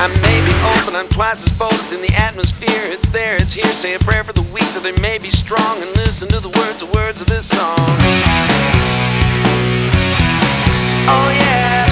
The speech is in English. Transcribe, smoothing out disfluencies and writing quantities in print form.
I may be old, but I'm twice as bold. It's in the atmosphere, it's there, it's here. Say a prayer for the weak so they may be strong, and listen to the words of this song. Oh yeah.